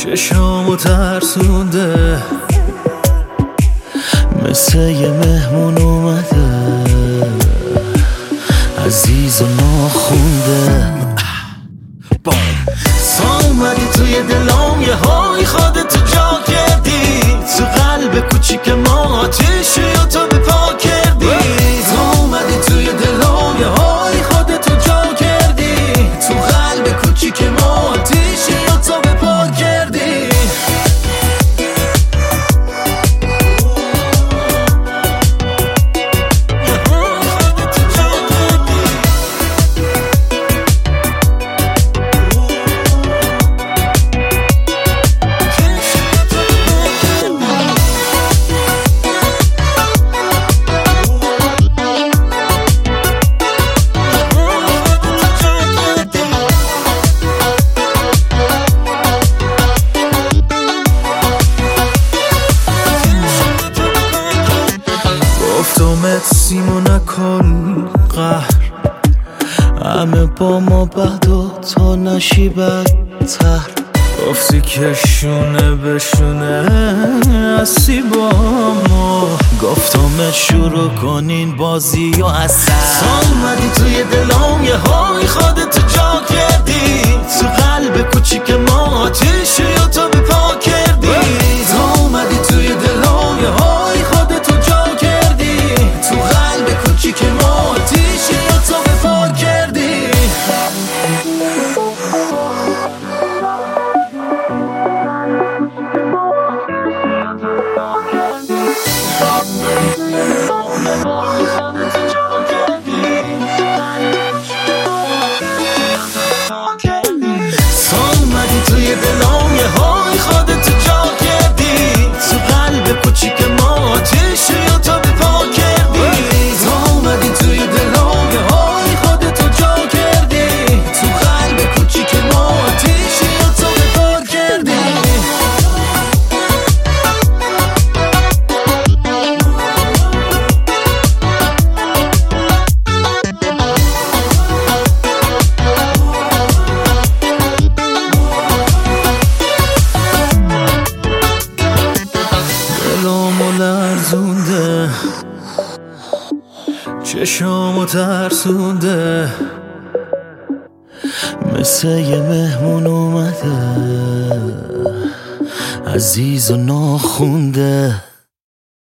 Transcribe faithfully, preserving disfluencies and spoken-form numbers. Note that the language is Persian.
چشامو ترسونده، مثل یه مهمون اومده، عزیز و ناخونده. سا اومدی توی دلام، یه های خودتو جا کردی، تو قلب کوچیک ما آتیشی و تو به پا کردی. سا اومدی توی دلام، یه های خودتو جا کردی، تو قلب کوچیک ما آتیشی و تو به پا کردی. گفتمت سیمو نکن قهر، همه با ما بد و تا نشی بدتر. گفتی که شونه بشونه هستی با ما، گفتمت شروع کنین بازی و اثر. سا اومدی توی دلام، یه های خودتو جا کردی، تو قلب کوچیک ما آتیشی و تو به پا کردی. سا اومدی توی دلام، یه های خودتو جا کردی، تو قلب کوچیک ما آتیشی و تو به پا کردی. سا اومدی توی دلام، یه های خودتو جا کردی، تو قلب کوچیک ما آتیشی و تو به پا کردی. سا اومدی توی دلام، یه های خودتو جا کردی، تو قلب کوچیک ما آتیشی و تو به پا کردی. دلامو لرزونده، چشامو ترسونده، مثل یه مهمون اومده، عزیز و ناخونده.